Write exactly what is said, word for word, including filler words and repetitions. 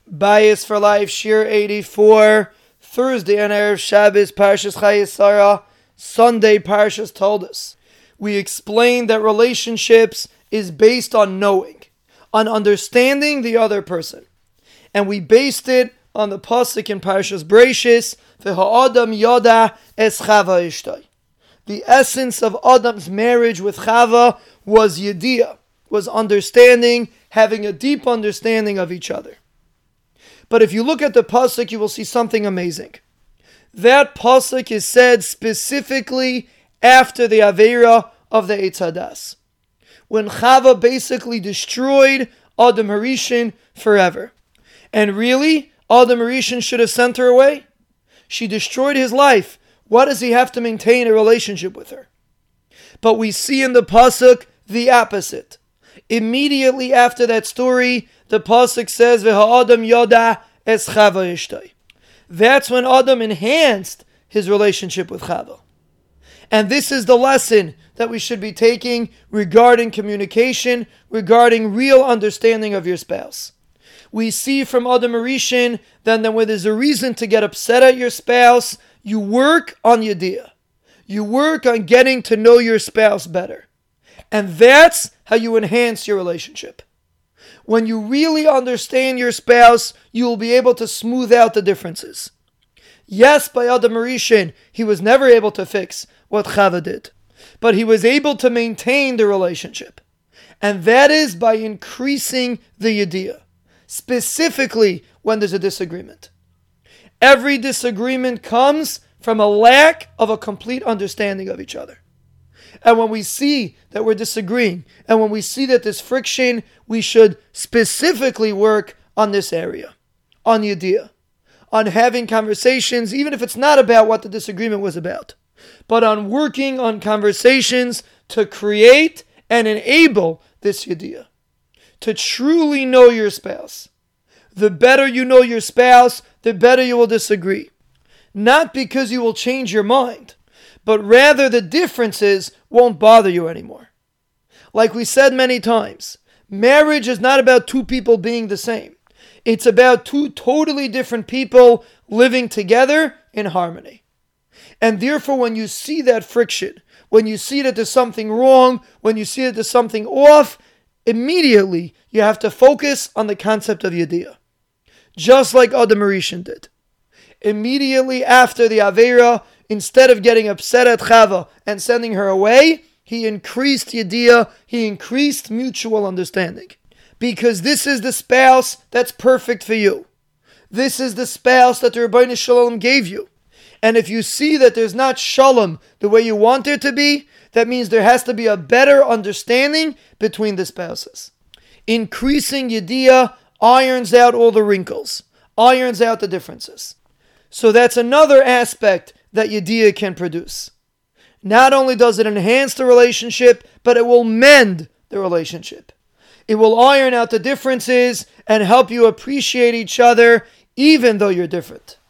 Bias for Life, Shir eighty-four, Thursday on Erev Shabbos, Parshas Chayei Sarah, Sunday, Parshas Toldos. We explained that relationships is based on knowing, on understanding the other person. And we based it on the pasuk in Parshas Bereishis, V'ha'adam yada es Chava ishtay. The essence of Adam's marriage with Chava was yediyah, was understanding, having a deep understanding of each other. But if you look at the pasuk, you will see something amazing. That pasuk is said specifically after the Aveira of the Eitz Hadas, when Chava basically destroyed Adam Harishon forever. And really, Adam Harishon should have sent her away. She destroyed his life. What does he have to maintain a relationship with her? But we see in the pasuk the opposite. Immediately after that story, the pasuk says, "V'ha'adam yada es Chava ishtay." That's when Adam enhanced his relationship with Chava. And this is the lesson that we should be taking regarding communication, regarding real understanding of your spouse. We see from Adam Harishon that then when there's a reason to get upset at your spouse, you work on yediyah. You work on getting to know your spouse better. And that's how you enhance your relationship. When you really understand your spouse, you will be able to smooth out the differences. Yes, by Adam Harishon, he was never able to fix what Chava did, but he was able to maintain the relationship. And that is by increasing the yediyah, specifically when there's a disagreement. Every disagreement comes from a lack of a complete understanding of each other. And when we see that we're disagreeing, and when we see that there's friction, we should specifically work on this area, on yediyah, on having conversations, even if it's not about what the disagreement was about, but on working on conversations to create and enable this yediyah, to truly know your spouse. The better you know your spouse, the better you will disagree. Not because you will change your mind, but rather the differences won't bother you anymore. Like we said many times, marriage is not about two people being the same. It's about two totally different people living together in harmony. And therefore, when you see that friction, when you see that there's something wrong, when you see that there's something off, immediately you have to focus on the concept of yediyah. Just like Adam Harishon did. Immediately after the Aveira, instead of getting upset at Chava and sending her away, he increased yediyah, he increased mutual understanding. Because this is the spouse that's perfect for you. This is the spouse that the Ribbono Shel Olam gave you. And if you see that there's not shalom the way you want there to be, that means there has to be a better understanding between the spouses. Increasing yediyah irons out all the wrinkles, irons out the differences. So that's another aspect that yediyah can produce. Not only does it enhance the relationship, but it will mend the relationship. It will iron out the differences and help you appreciate each other even though you're different.